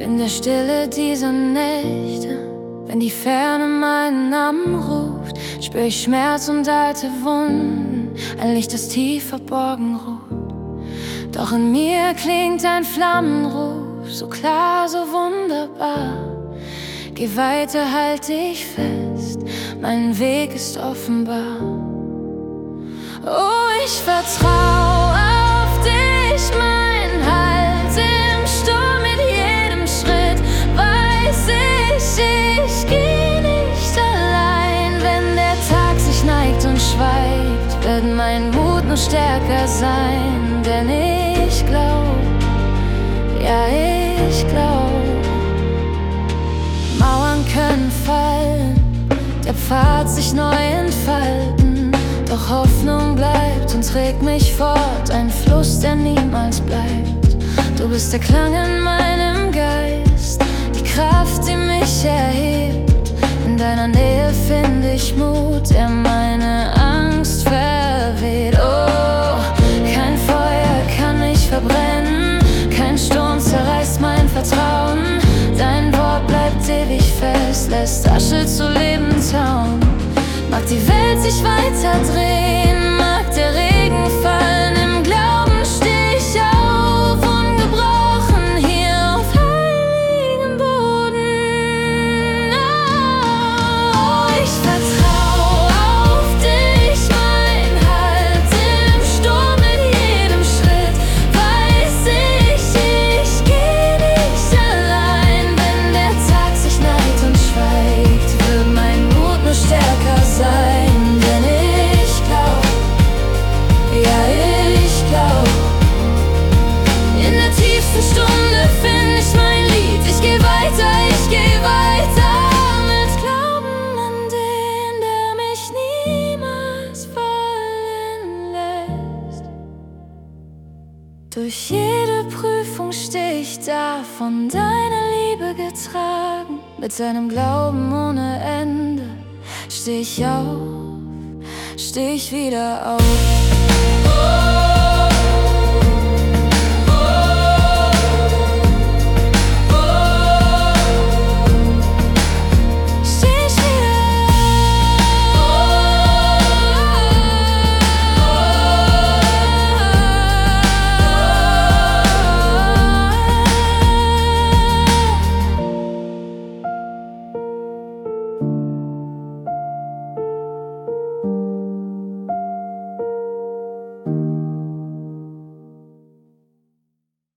In der Stille dieser Nächte, wenn die Ferne meinen Namen ruft, spür ich Schmerz und alte Wunden, ein Licht, das tief verborgen ruht. Doch in mir klingt ein Flammenruf, so klar, so wunderbar. Geh weiter, halt dich fest, mein Weg ist offenbar. Oh, ich vertrau auf dich, mein Halt im Sturm. Mit jedem Schritt weiß ich geh nicht allein. Wenn der Tag sich neigt und schweigt, wird mein Mut nur stärker sein. Denn ich glaub, ja ich glaub, Mauern können fallen, der Pfad sich neu entfalten. Doch Hoffnung bleibt und trägt mich fort, ein Fluss, der niemals bleibt. Du bist der Klang in meinem Geist, die Kraft, die mich erhebt. In deiner Nähe finde ich Mut, der meine Angst verweht. Oh, kein Feuer kann mich verbrennen, kein Sturm zerreißt mein Vertrauen. Dein Wort bleibt ewig fest, lässt Asche zu Leben tauen. Mag die Welt sich weiter drehen, mag der Regen fallen, im Glauben steh ich auf, ungebrochen hier auf heiligem Boden. Oh, ich vertrau auf dich, mein Halt im Sturm. Mit jedem Schritt weiß ich geh nicht allein. Wenn der Tag sich neigt und schweigt, wird mein Mut nur stärker sein. Denn ich glaub, ja ich glaub, in der tiefsten Stunde find ich mein Lied. Ich geh weiter mit Glauben an den, der mich niemals fallen lässt. Durch jede Prüfung steh ich da, von deiner Liebe getragen. Mit seinem Glauben ohne Ende steh ich auf, steh ich wieder auf. Steh ich wieder auf.